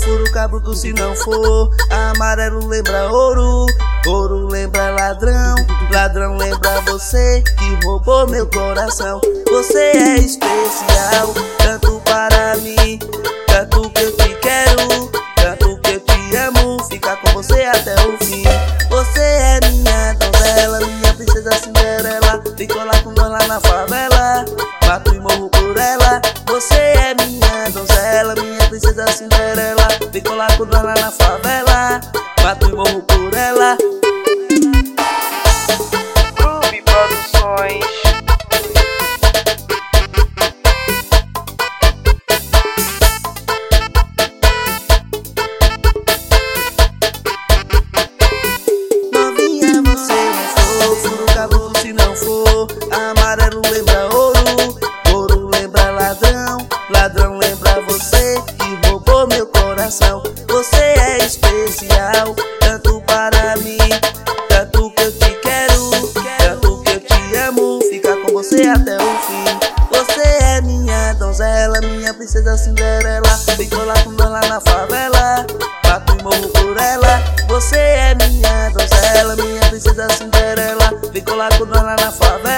furo o caboclo se não for. Amarelo lembra ouro, ouro lembra ladrão, ladrão lembra você que roubou meu coração. Você é especial, tanto para mim, tanto que eu te quero, tanto que eu te amo, ficar com você até o fim. Você é minha donzela, minha princesa Cinderela, fico lá com nós lá na favela, mato e morro por ela. Você é minha donzela, minha princesa Cinderela, fico lá com nós lá na favela, mato e morro por ela. Groove Produções. Novinha, você não for, furo o caboclo se não for. Amarelo lembra ouro, ouro lembra ladrão, ladrão lembra você que roubou meu coração. Você é especial, tanto para mim, tanto que eu te quero, tanto que eu te amo, ficar com você até o fim. Você é minha donzela, minha princesa Cinderela, fico lá com nós lá na favela, mato e morro por ela. Você é minha donzela, minha princesa Cinderela, fico lá com nós lá na favela.